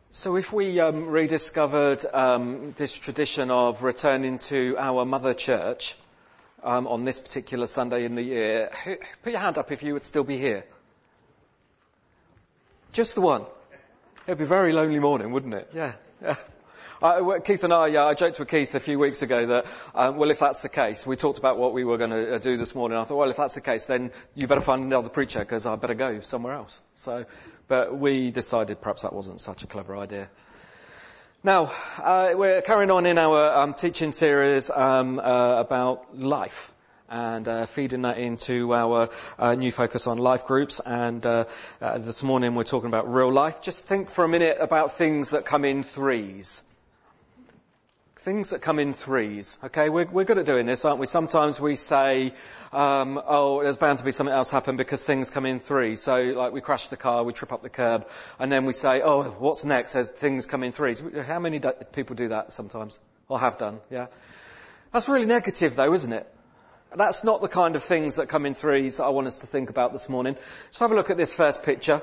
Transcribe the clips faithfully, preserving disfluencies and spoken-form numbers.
So if we um, rediscovered um, this tradition of returning to our mother church um, on this particular Sunday in the year, put your hand up if you would still be here. Just the one. It'd be a very lonely morning, wouldn't it? Yeah. yeah. Uh, Keith and I, uh, I joked with Keith a few weeks ago that, um, well, if that's the case, we talked about what we were going to uh, do this morning. I thought, well, if that's the case, then you better find another preacher because I better go somewhere else. So, but we decided perhaps that wasn't such a clever idea. Now, uh, we're carrying on in our um, teaching series um, uh, about life and uh, feeding that into our uh, new focus on life groups. And uh, uh, this morning we're talking about real life. Just think for a minute about things that come in threes. Things that come in threes. Okay, we're, we're good at doing this, aren't we? Sometimes we say, um, oh, there's bound to be something else happen because things come in threes. So, like, we crash the car, we trip up the curb, and then we say, oh, what's next? As things come in threes. How many do- people do that sometimes? Or have done, yeah? That's really negative, though, isn't it? That's not the kind of things that come in threes that I want us to think about this morning. Just have a look at this first picture.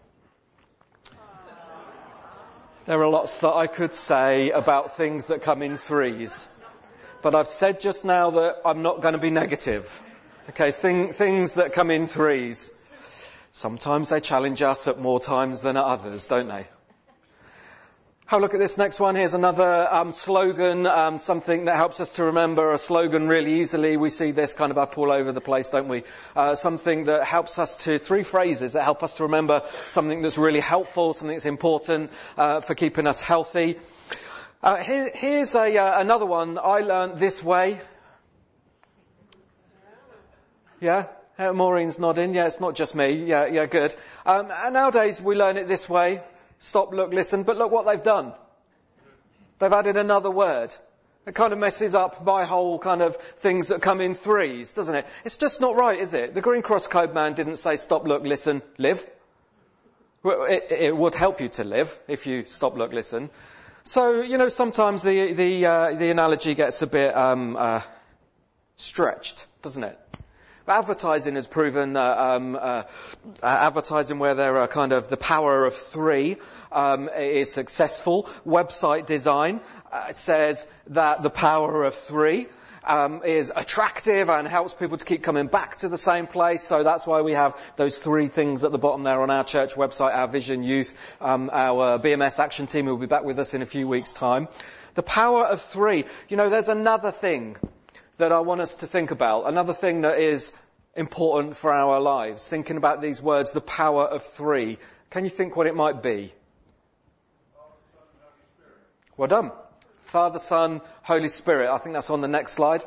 There are lots that I could say about things that come in threes. But I've said just now that I'm not going to be negative. Okay, thing, things that come in threes. Sometimes they challenge us at more times than at others, don't they? Have a look at this next one. Here's another um, slogan, um, something that helps us to remember a slogan really easily. We see this kind of up all over the place, don't we? Uh, something that helps us to, three phrases that help us to remember something that's really helpful, something that's important uh, for keeping us healthy. Uh, here, here's a, uh, another one I learned this way. Yeah? Uh, Maureen's nodding. Yeah, it's not just me. Yeah, yeah, good. Um, and nowadays we learn it this way. Stop, look, listen, but look what they've done. They've added another word. It kind of messes up my whole kind of things that come in threes, doesn't it? It's just not right, is it? The Green Cross Code man didn't say stop, look, listen, live. Well, it, it would help you to live if you stop, look, listen. So, you know, sometimes the the uh, the analogy gets a bit um, uh, stretched, doesn't it? Advertising has proven, uh, um, uh, uh, advertising where there are kind of the power of three um, is successful. Website design uh, says that the power of three um, is attractive and helps people to keep coming back to the same place. So that's why we have those three things at the bottom there on our church website, our Vision Youth, um, our B M S Action Team who will be back with us in a few weeks' time. The power of three. You know, there's another thing that I want us to think about. Another thing that is important for our lives. Thinking about these words, the power of three. Can you think what it might be? Well done. Father, Son, Holy Spirit. I think that's on the next slide.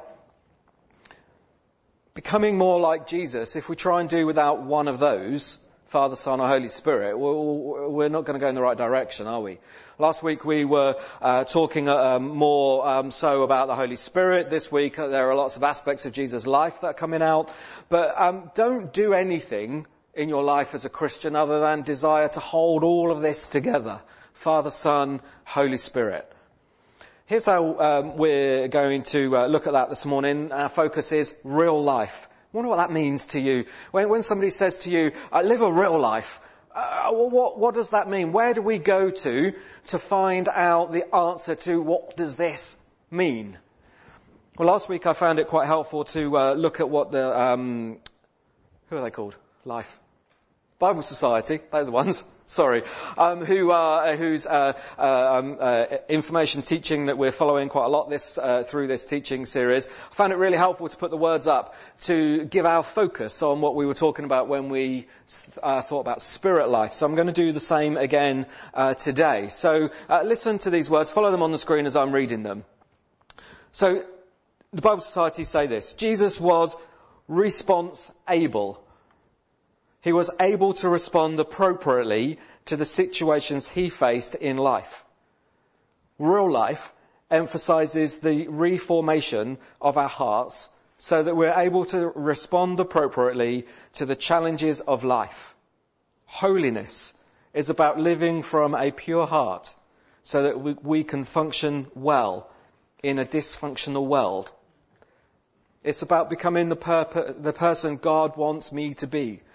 Becoming more like Jesus. If we try and do without one of those, Father, Son, or Holy Spirit, we're not going to go in the right direction, are we? Last week we were uh, talking uh, more um, so about the Holy Spirit. This week uh, there are lots of aspects of Jesus' life that are coming out. But um, don't do anything in your life as a Christian other than desire to hold all of this together. Father, Son, Holy Spirit. Here's how um, we're going to uh, look at that this morning. Our focus is real life. I wonder what that means to you. When, when somebody says to you, uh, live a real life, uh, what, what does that mean? Where do we go to to find out the answer to what does this mean? Well, last week I found it quite helpful to uh, look at what the, um, who are they called? Life. Bible Society, they're the ones, sorry, um, who are, whose uh, uh, um, uh, information teaching that we're following quite a lot this uh, through this teaching series. I found it really helpful to put the words up to give our focus on what we were talking about when we uh, thought about spirit life. So I'm going to do the same again uh, today. So uh, listen to these words, follow them on the screen as I'm reading them. So the Bible Society say this: Jesus was response able. He was able to respond appropriately to the situations he faced in life. Real life emphasizes the reformation of our hearts so that we're able to respond appropriately to the challenges of life. Holiness is about living from a pure heart so that we, we can function well in a dysfunctional world. It's about becoming the, purpo- the person God wants me to be,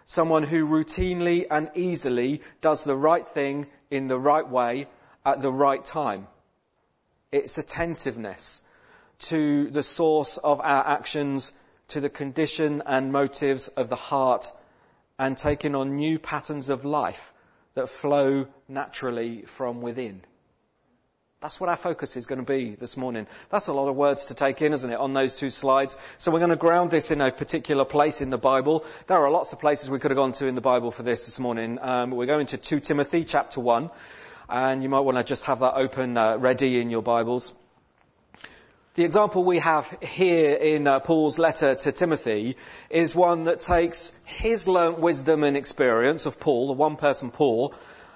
Someone who routinely and easily does the right thing in the right way at the right time. It's attentiveness to the source of our actions, to the condition and motives of the heart, and taking on new patterns of life that flow naturally from within. That's what our focus is going to be this morning. That's a lot of words to take in, isn't it, on those two slides? So we're going to ground this in a particular place in the Bible. There are lots of places we could have gone to in the Bible for this this morning. Um, we're going to Second Timothy chapter one, and you might want to just have that open, uh, ready in your Bibles. The example we have here in uh, Paul's letter to Timothy is one that takes his learnt wisdom and experience of Paul, the one person Paul,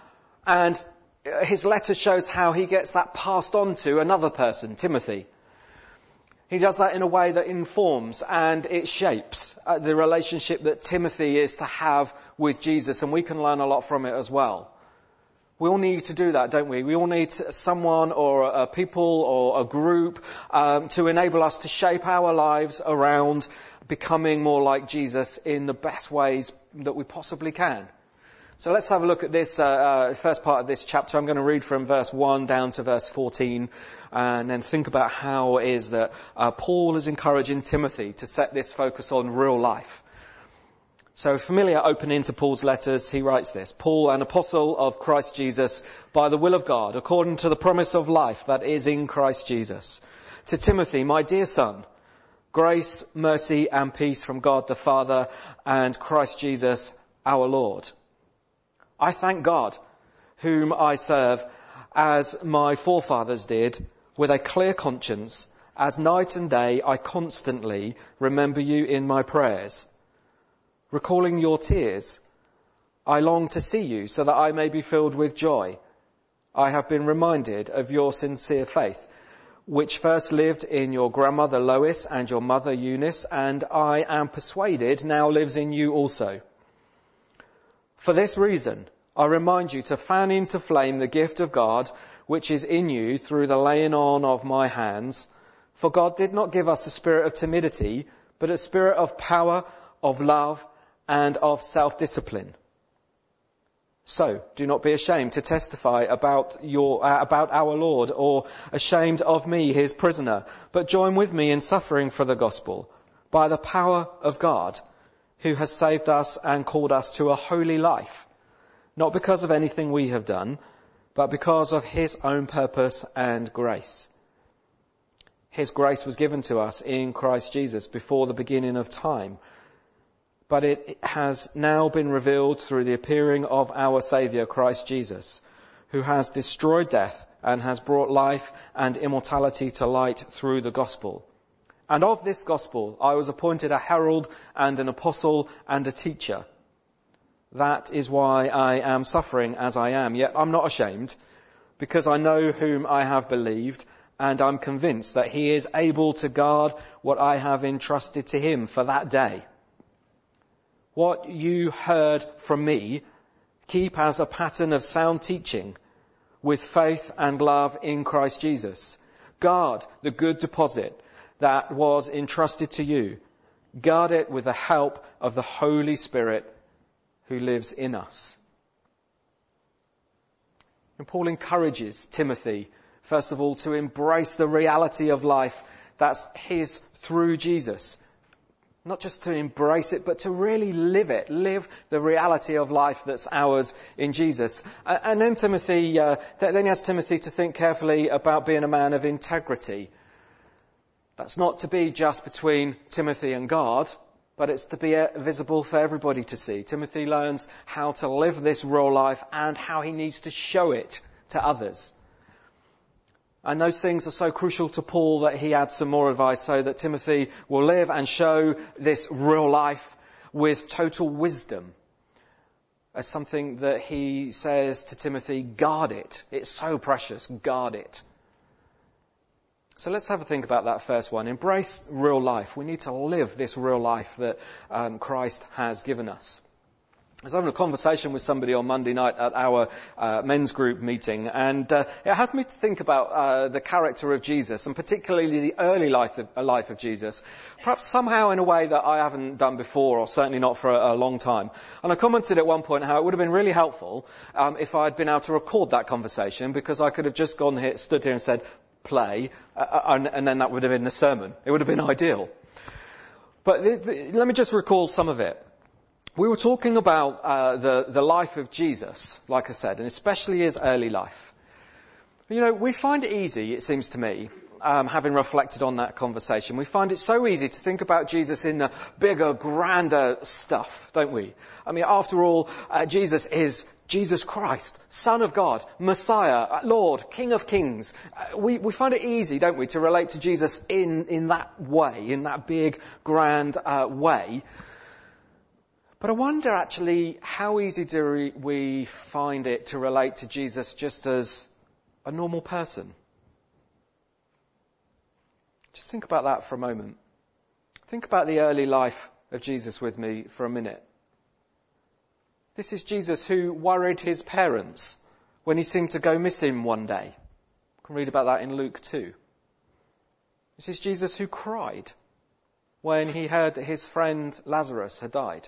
and his letter shows how he gets that passed on to another person, Timothy. He does that in a way that informs and it shapes uh, the relationship that Timothy is to have with Jesus, and we can learn a lot from it as well. We all need to do that, don't we? We all need someone or a people or a group um, to enable us to shape our lives around becoming more like Jesus in the best ways that we possibly can. So let's have a look at this uh, uh, first part of this chapter. I'm going to read from verse one down to verse fourteen, and then think about how it is that uh, Paul is encouraging Timothy to set this focus on real life. So familiar opening to Paul's letters, he writes this: Paul, an apostle of Christ Jesus, by the will of God, according to the promise of life that is in Christ Jesus. To Timothy, my dear son, grace, mercy and peace from God the Father and Christ Jesus our Lord. I thank God, whom I serve, as my forefathers did, with a clear conscience, as night and day I constantly remember you in my prayers. Recalling your tears, I long to see you so that I may be filled with joy. I have been reminded of your sincere faith, which first lived in your grandmother Lois and your mother Eunice, and I am persuaded now lives in you also. For this reason, I remind you to fan into flame the gift of God, which is in you through the laying on of my hands. For God did not give us a spirit of timidity, but a spirit of power, of love, and of self-discipline. So, do not be ashamed to testify about your, uh, about our Lord, or ashamed of me, his prisoner, but join with me in suffering for the gospel, by the power of God, who has saved us and called us to a holy life, not because of anything we have done, but because of his own purpose and grace. His grace was given to us in Christ Jesus before the beginning of time, but it has now been revealed through the appearing of our Saviour, Christ Jesus, who has destroyed death and has brought life and immortality to light through the gospel. And of this gospel I was appointed a herald and an apostle and a teacher. That is why I am suffering as I am. Yet I'm not ashamed, because I know whom I have believed, and I'm convinced that he is able to guard what I have entrusted to him for that day. What you heard from me, keep as a pattern of sound teaching, with faith and love in Christ Jesus. Guard the good deposit that was entrusted to you. Guard it with the help of the Holy Spirit who lives in us. And Paul encourages Timothy, first of all, to embrace the reality of life that's his through Jesus. Not just to embrace it, but to really live it. Live the reality of life that's ours in Jesus. And then Timothy, uh, then he asks Timothy to think carefully about being a man of integrity. That's not to be just between Timothy and God, but it's to be visible for everybody to see. Timothy learns how to live this real life and how he needs to show it to others. And those things are so crucial to Paul that he adds some more advice so that Timothy will live and show this real life with total wisdom. As something that he says to Timothy, guard it. It's so precious, guard it. So let's have a think about that first one. Embrace real life. We need to live this real life that um, Christ has given us. I was having a conversation with somebody on Monday night at our uh, men's group meeting, and uh, it had me to think about uh, the character of Jesus, and particularly the early life of, uh, life of Jesus, perhaps somehow in a way that I haven't done before, or certainly not for a, a long time. And I commented at one point how it would have been really helpful um, if I had been able to record that conversation, because I could have just gone here, stood here and said, play, uh, and, and then that would have been the sermon. It would have been ideal. But the, the, let me just recall some of it. We were talking about uh, the, the life of Jesus, like I said, and especially his early life. You know, we find it easy, it seems to me, um, having reflected on that conversation, we find it so easy to think about Jesus in the bigger, grander stuff, don't we? I mean, after all, uh, Jesus is Jesus Christ, Son of God, Messiah, Lord, King of Kings. Uh, we, we find it easy, don't we, to relate to Jesus in, in that way, in that big, grand uh, way. But I wonder actually how easy do we find it to relate to Jesus just as a normal person? Just think about that for a moment. Think about the early life of Jesus with me for a minute. This is Jesus who worried his parents when he seemed to go missing one day. You can read about that in Luke two. This is Jesus who cried when he heard that his friend Lazarus had died.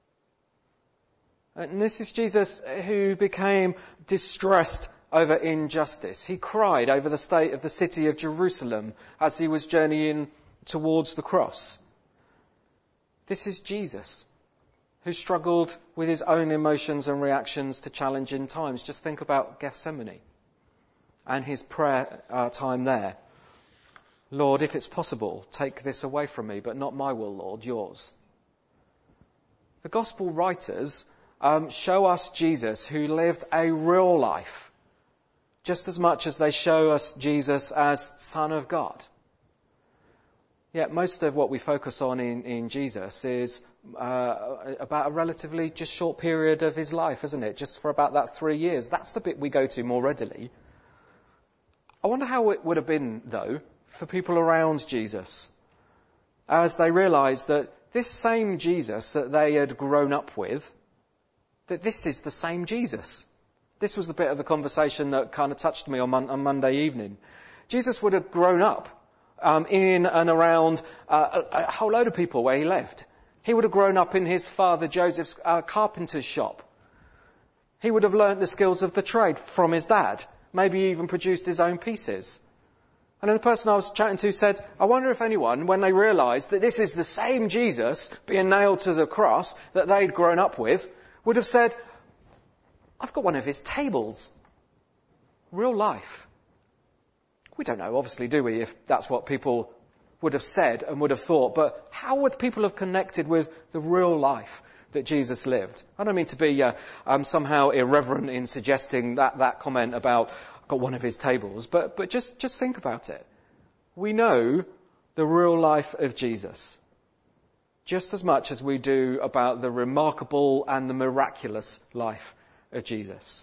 And this is Jesus who became distressed over injustice. He cried over the state of the city of Jerusalem as he was journeying towards the cross. This is Jesus who struggled with his own emotions and reactions to challenging times. Just think about Gethsemane and his prayer uh, time there. Lord, if it's possible, take this away from me, but not my will, Lord, yours. The gospel writers Um, show us Jesus who lived a real life, just as much as they show us Jesus as Son of God. Yet most of what we focus on in, in Jesus is uh, about a relatively just short period of his life, isn't it? Just for about that three years. That's the bit we go to more readily. I wonder how it would have been, though, for people around Jesus, as they realised that this same Jesus that they had grown up with, that this is the same Jesus. This was the bit of the conversation that kind of touched me on, mon- on Monday evening. Jesus would have grown up um, in and around uh, a, a whole load of people where he lived. He would have grown up in his father Joseph's uh, carpenter's shop. He would have learnt the skills of the trade from his dad, maybe even produced his own pieces. And then the person I was chatting to said, I wonder if anyone, when they realised that this is the same Jesus being nailed to the cross that they'd grown up with, would have said, I've got one of his tables. Real life. We don't know, obviously, do we, if that's what people would have said and would have thought. But how would people have connected with the real life that Jesus lived? I don't mean to be uh, um, somehow irreverent in suggesting that, that comment about, I've got one of his tables. But, but just, just think about it. We know the real life of Jesus just as much as we do about the remarkable and the miraculous life of Jesus.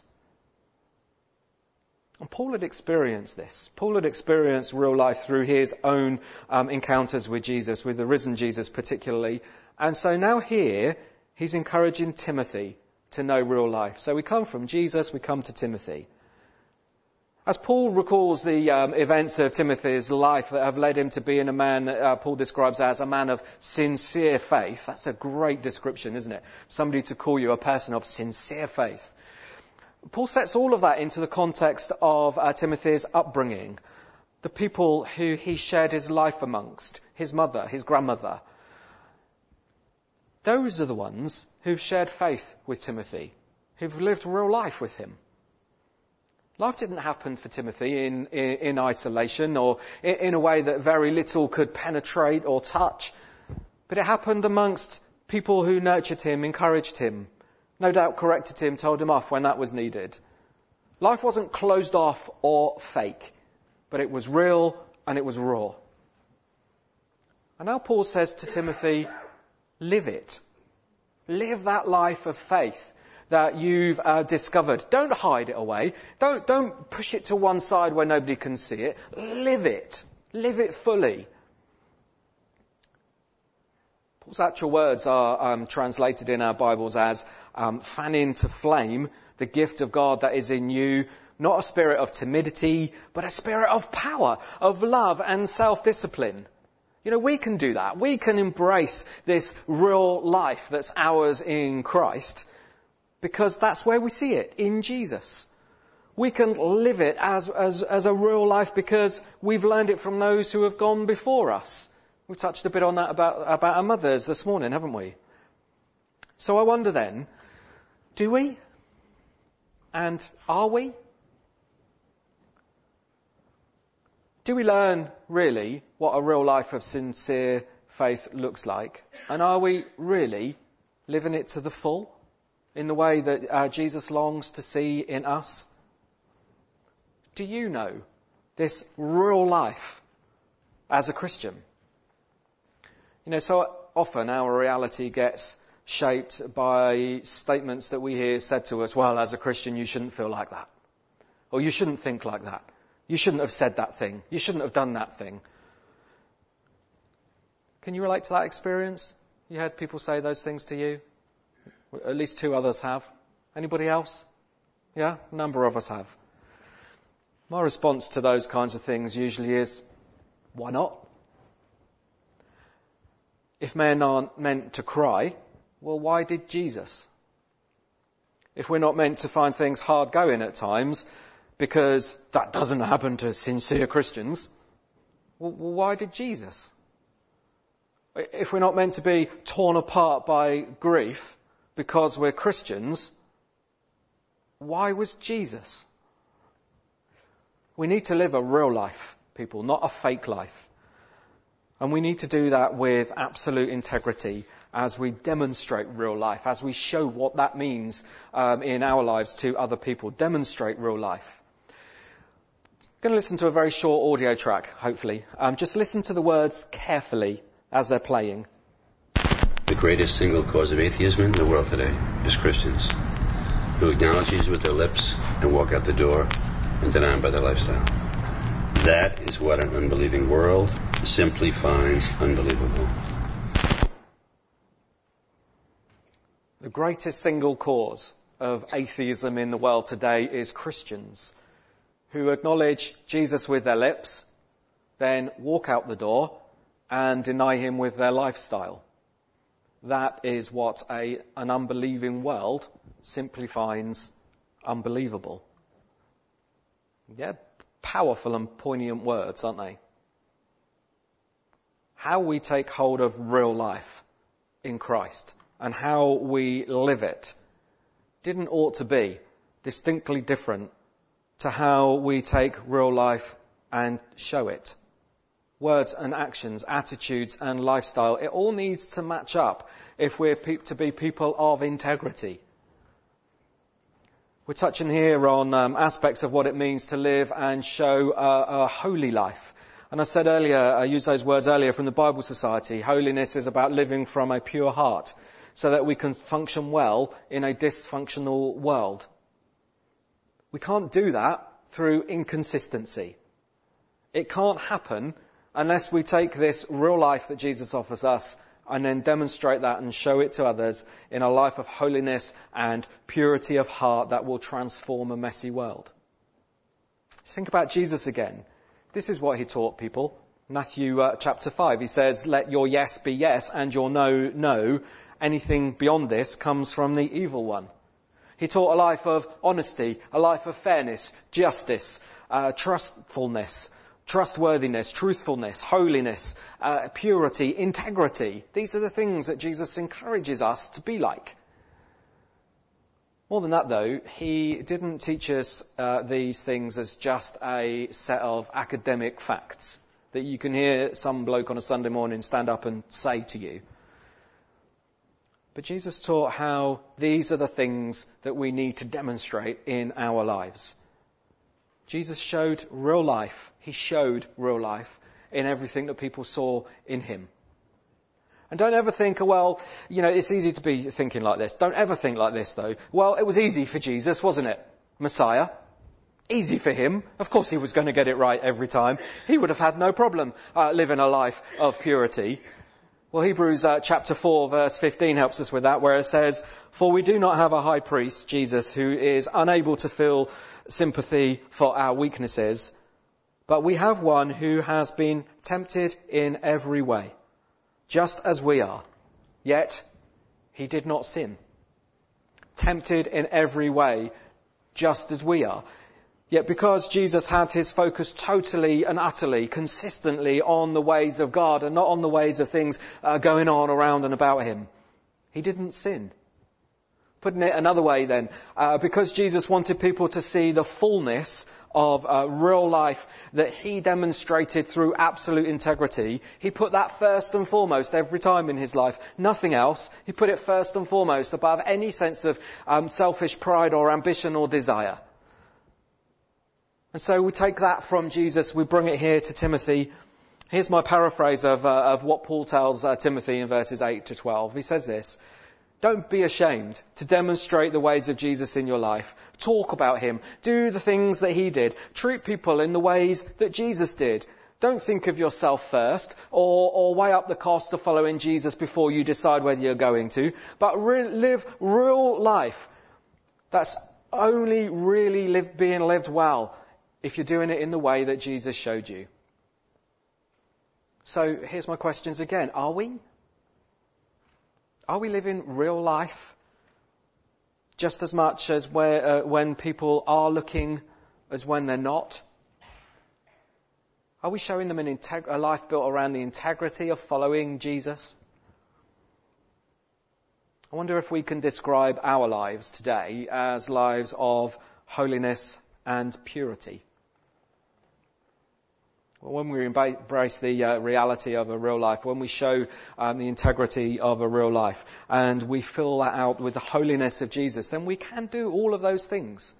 And Paul had experienced this. Paul had experienced real life through his own um, encounters with Jesus, with the risen Jesus particularly. And so now here, he's encouraging Timothy to know real life. So we come from Jesus, we come to Timothy. As Paul recalls the um, events of Timothy's life that have led him to being a man that uh, Paul describes as a man of sincere faith. That's a great description, isn't it? Somebody to call you a person of sincere faith. Paul sets all of that into the context of uh, Timothy's upbringing. The people who he shared his life amongst, his mother, his grandmother. Those are the ones who've shared faith with Timothy, who've lived real life with him. Life didn't happen for Timothy in, in, in isolation or in, in a way that very little could penetrate or touch. But it happened amongst people who nurtured him, encouraged him, no doubt corrected him, told him off when that was needed. Life wasn't closed off or fake, but it was real and it was raw. And now Paul says to Timothy, live it. Live that life of faith that you've uh, discovered. Don't hide it away. Don't, don't push it to one side where nobody can see it. Live it. Live it fully. Paul's actual words are um, translated in our Bibles as um, fan into flame the gift of God that is in you, not a spirit of timidity, but a spirit of power, of love and self-discipline. You know, we can do that. We can embrace this real life that's ours in Christ because that's where we see it, in Jesus. We can live it as, as, as a real life because we've learned it from those who have gone before us. We touched a bit on that about, about our mothers this morning, haven't we? So I wonder then, do we? And are we? Do we learn really what a real life of sincere faith looks like? And are we really living it to the full in the way that uh, Jesus longs to see in us? Do you know this real life as a Christian? You know, so often our reality gets shaped by statements that we hear said to us, well, as a Christian, you shouldn't feel like that. Or you shouldn't think like that. You shouldn't have said that thing. You shouldn't have done that thing. Can you relate to that experience? You had people say those things to you? At least two others have. Anybody else? Yeah, a number of us have. My response to those kinds of things usually is, why not? If men aren't meant to cry, well, why did Jesus? If we're not meant to find things hard going at times, because that doesn't happen to sincere Christians, well, why did Jesus? If we're not meant to be torn apart by grief because we're Christians, why was Jesus? We need to live a real life, people, not a fake life. And we need to do that with absolute integrity as we demonstrate real life, as we show what that means um, in our lives to other people. Demonstrate real life. I'm going to listen to a very short audio track, hopefully. Um, just listen to the words carefully as they're playing. The greatest single cause of atheism in the world today is Christians who acknowledge Jesus with their lips and walk out the door and deny him by their lifestyle. That is what an unbelieving world simply finds unbelievable. The greatest single cause of atheism in the world today is Christians who acknowledge Jesus with their lips, then walk out the door and deny him with their lifestyle. That is what a, an unbelieving world simply finds unbelievable. Yeah, powerful and poignant words, aren't they? How we take hold of real life in Christ and how we live it didn't ought to be distinctly different to how we take real life and show it. Words and actions, attitudes and lifestyle, it all needs to match up if we're pe- to be people of integrity. We're touching here on um, aspects of what it means to live and show a, a holy life. And I said earlier, I used those words earlier from the Bible Society, holiness is about living from a pure heart so that we can function well in a dysfunctional world. We can't do that through inconsistency. It can't happen unless we take this real life that Jesus offers us and then demonstrate that and show it to others in a life of holiness and purity of heart that will transform a messy world. Think about Jesus again. This is what he taught people. Matthew uh, chapter five, he says, let your yes be yes and your no, no. Anything beyond this comes from the evil one. He taught a life of honesty, a life of fairness, justice, uh, trustfulness, trustworthiness, truthfulness, holiness, uh, purity, integrity. These are the things that Jesus encourages us to be like. More than that, though, he didn't teach us uh, these things as just a set of academic facts that you can hear some bloke on a Sunday morning stand up and say to you. But Jesus taught how these are the things that we need to demonstrate in our lives. Jesus showed real life. He showed real life in everything that people saw in him. And don't ever think, well, you know, it's easy to be thinking like this. Don't ever think like this, though. Well, it was easy for Jesus, wasn't it? Messiah. Easy for him. Of course he was going to get it right every time. He would have had no problem uh, living a life of purity. Well, Hebrews uh, chapter four, verse fifteen helps us with that, where it says, "For we do not have a high priest, Jesus, who is unable to feel sympathy for our weaknesses, but we have one who has been tempted in every way, just as we are, yet he did not sin." Tempted in every way, just as we are. Yet because Jesus had his focus totally and utterly, consistently on the ways of God and not on the ways of things uh, going on around and about him, he didn't sin. Putting it another way then, uh, because Jesus wanted people to see the fullness of uh, real life that he demonstrated through absolute integrity, he put that first and foremost every time in his life. Nothing else. He put it first and foremost above any sense of um, selfish pride or ambition or desire. And so we take that from Jesus, we bring it here to Timothy. Here's my paraphrase of, uh, of what Paul tells uh, Timothy in verses eight to twelve. He says this: "Don't be ashamed to demonstrate the ways of Jesus in your life. Talk about him. Do the things that he did. Treat people in the ways that Jesus did. Don't think of yourself first or, or weigh up the cost of following Jesus before you decide whether you're going to. But re- live real life. That's only really live, being lived well if you're doing it in the way that Jesus showed you." So here's my questions again. Are we? Are we living real life just as much as where, uh, when people are looking as when they're not? Are we showing them an integ- a life built around the integrity of following Jesus? I wonder if we can describe our lives today as lives of holiness and purity. When we embrace the uh, reality of a real life, when we show um, the integrity of a real life, and we fill that out with the holiness of Jesus, then we can do all of those things.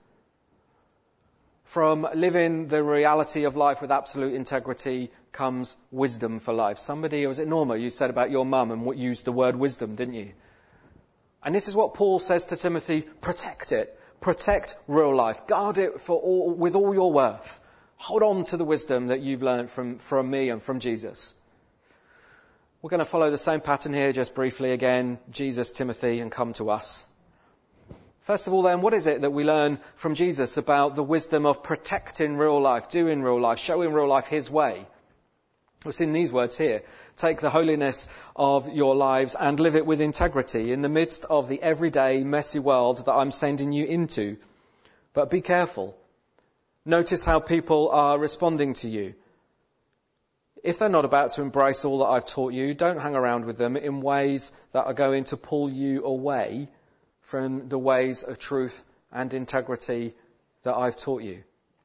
From living the reality of life with absolute integrity comes wisdom for life. Somebody, was it Norma, you said about your mum and used the word wisdom, didn't you? And this is what Paul says to Timothy: protect it. Protect real life. Guard it for all, with all your worth. Hold on to the wisdom that you've learned from, from me and from Jesus. We're going to follow the same pattern here just briefly again. Jesus, Timothy, and come to us. First of all then, what is it that we learn from Jesus about the wisdom of protecting real life, doing real life, showing real life his way? We've seen these words here. Take the holiness of your lives and live it with integrity in the midst of the everyday messy world that I'm sending you into. But be careful. Notice how people are responding to you. If they're not about to embrace all that I've taught you, don't hang around with them in ways that are going to pull you away from the ways of truth and integrity that I've taught you.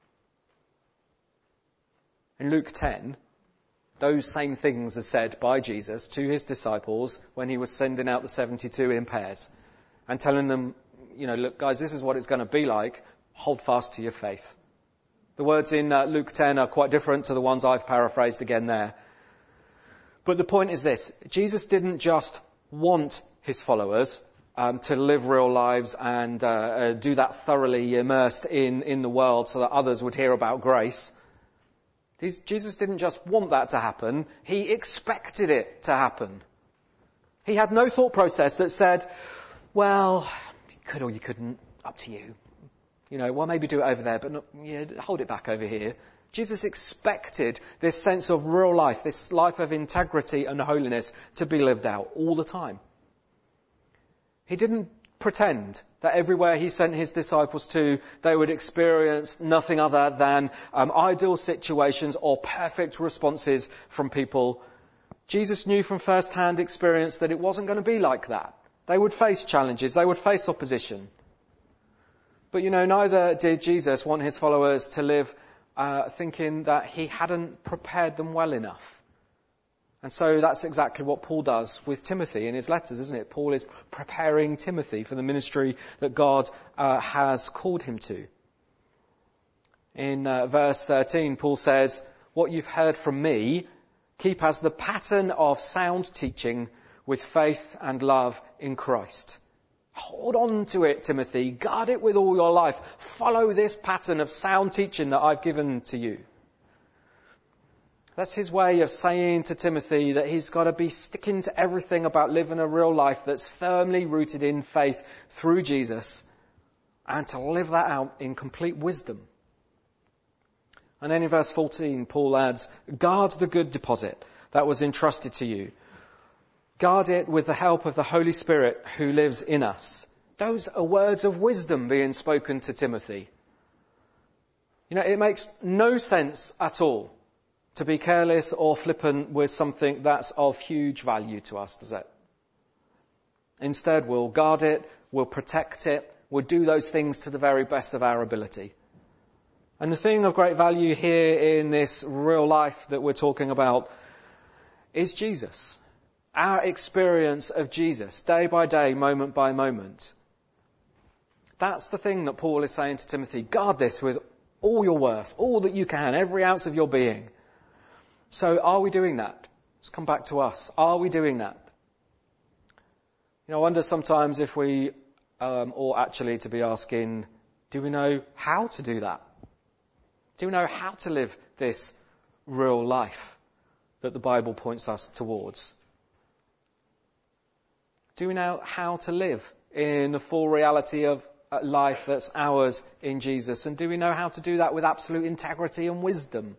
In Luke ten, those same things are said by Jesus to his disciples when he was sending out the seventy-two in pairs and telling them, you know, look guys, this is what it's going to be like. Hold fast to your faith. The words in uh, Luke ten are quite different to the ones I've paraphrased again there. But the point is this: Jesus didn't just want his followers um, to live real lives and uh, uh, do that thoroughly immersed in, in the world so that others would hear about grace. These, Jesus didn't just want that to happen, he expected it to happen. He had no thought process that said, well, you could or you couldn't, up to you. You know, well, maybe do it over there, but not, yeah, hold it back over here. Jesus expected this sense of real life, this life of integrity and holiness to be lived out all the time. He didn't pretend that everywhere he sent his disciples to, they would experience nothing other than um, ideal situations or perfect responses from people. Jesus knew from first-hand experience that it wasn't going to be like that. They would face challenges, they would face opposition. But, you know, neither did Jesus want his followers to live uh, thinking that he hadn't prepared them well enough. And so that's exactly what Paul does with Timothy in his letters, isn't it? Paul is preparing Timothy for the ministry that God uh, has called him to. In uh, verse thirteen, Paul says, "What you've heard from me, keep as the pattern of sound teaching with faith and love in Christ." Hold on to it, Timothy. Guard it with all your life. Follow this pattern of sound teaching that I've given to you. That's his way of saying to Timothy that he's got to be sticking to everything about living a real life that's firmly rooted in faith through Jesus, and to live that out in complete wisdom. And then in verse fourteen, Paul adds, guard the good deposit that was entrusted to you. Guard it with the help of the Holy Spirit who lives in us. Those are words of wisdom being spoken to Timothy. You know, it makes no sense at all to be careless or flippant with something that's of huge value to us, does it? Instead, we'll guard it, we'll protect it, we'll do those things to the very best of our ability. And the thing of great value here in this real life that we're talking about is Jesus. Our experience of Jesus, day by day, moment by moment. That's the thing that Paul is saying to Timothy. Guard this with all your worth, all that you can, every ounce of your being. So are we doing that? Let's come back to us. Are we doing that? You know, I wonder sometimes if we um, ought actually to be asking, do we know how to do that? Do we know how to live this real life that the Bible points us towards? Do we know how to live in the full reality of life that's ours in Jesus? And do we know how to do that with absolute integrity and wisdom?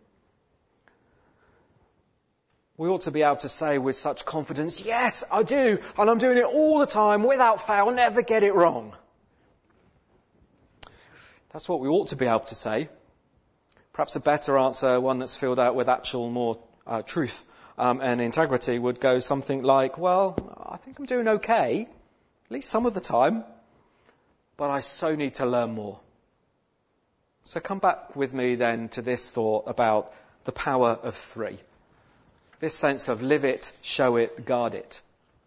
We ought to be able to say with such confidence, yes, I do, and I'm doing it all the time, without fail, never get it wrong. That's what we ought to be able to say. Perhaps a better answer, one that's filled out with actual more uh, truth um, and integrity, would go something like, well, I think I'm doing okay, at least some of the time, but I so need to learn more. So come back with me then to this thought about the power of three. This sense of live it, show it, guard it.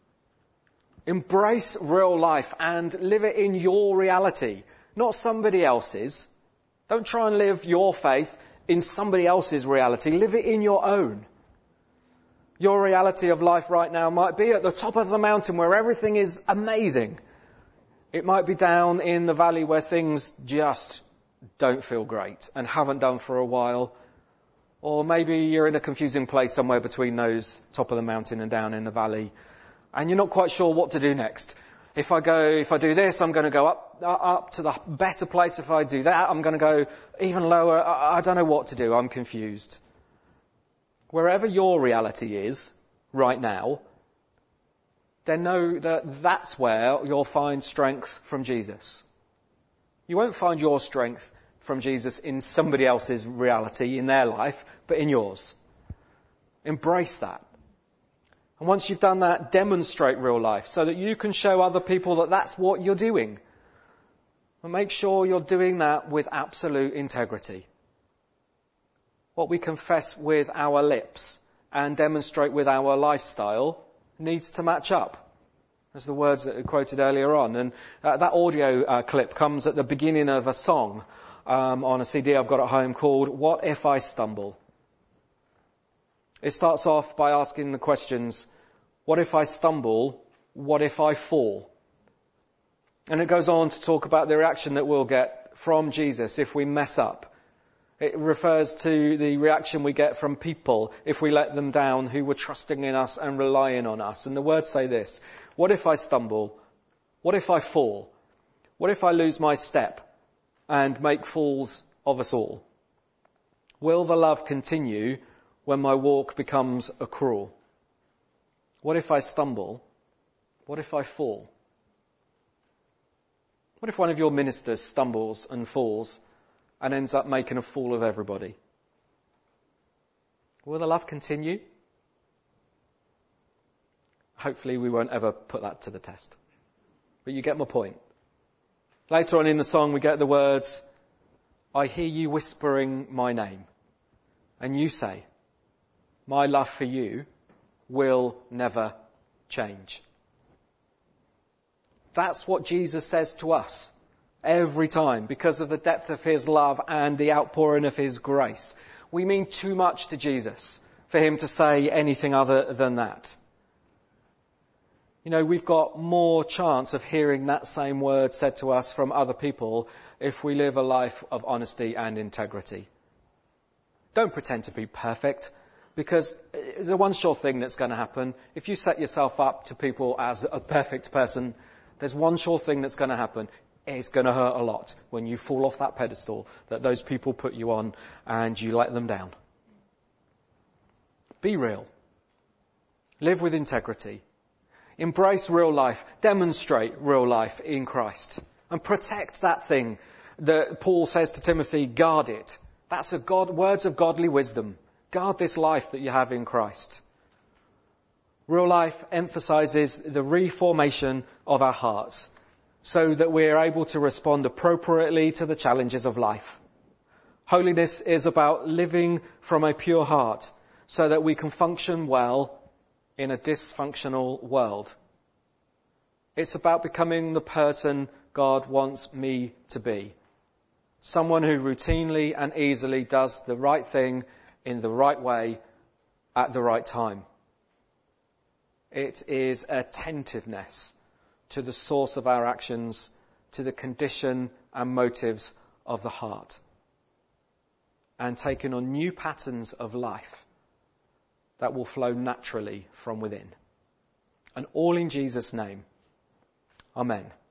Embrace real life and live it in your reality, not somebody else's. Don't try and live your faith in somebody else's reality. Live it in your own. Your reality of life right now might be at the top of the mountain where everything is amazing. It might be down in the valley where things just don't feel great and haven't done for a while. Or maybe you're in a confusing place somewhere between those, top of the mountain and down in the valley, and you're not quite sure what to do next. If I go, if I do this, I'm going to go up, up to the better place. If I do that, I'm going to go even lower. I, I don't know what to do. I'm confused. Wherever your reality is right now, then know that that's where you'll find strength from Jesus. You won't find your strength from Jesus in somebody else's reality, in their life, but in yours. Embrace that. And once you've done that, demonstrate real life so that you can show other people that that's what you're doing. And make sure you're doing that with absolute integrity. What we confess with our lips and demonstrate with our lifestyle needs to match up. As the words that are quoted earlier on. And uh, that audio uh, clip comes at the beginning of a song Um, on a C D I've got at home called What If I Stumble? It starts off by asking the questions, what if I stumble? What if I fall? And it goes on to talk about the reaction that we'll get from Jesus if we mess up. It refers to the reaction we get from people if we let them down who were trusting in us and relying on us. And the words say this, what if I stumble? What if I fall? What if I lose my step and make fools of us all? Will the love continue when my walk becomes a crawl? What if I stumble? What if I fall? What if one of your ministers stumbles and falls and ends up making a fool of everybody? Will the love continue? Hopefully we won't ever put that to the test. But you get my point. Later on in the song we get the words, I hear you whispering my name. And you say, my love for you will never change. That's what Jesus says to us every time because of the depth of his love and the outpouring of his grace. We mean too much to Jesus for him to say anything other than that. You know, we've got more chance of hearing that same word said to us from other people if we live a life of honesty and integrity. Don't pretend to be perfect. Because there's a one sure thing that's going to happen. If you set yourself up to people as a perfect person, there's one sure thing that's going to happen. It's going to hurt a lot when you fall off that pedestal that those people put you on and you let them down. Be real. Live with integrity. Embrace real life. Demonstrate real life in Christ. And protect that thing that Paul says to Timothy, guard it. That's a God, words of godly wisdom. Guard this life that you have in Christ. Real life emphasizes the reformation of our hearts so that we're able to respond appropriately to the challenges of life. Holiness is about living from a pure heart so that we can function well in a dysfunctional world. It's about becoming the person God wants me to be. Someone who routinely and easily does the right thing in the right way at the right time. It is attentiveness to the source of our actions, to the condition and motives of the heart, and taking on new patterns of life that will flow naturally from within. And all in Jesus' name. Amen.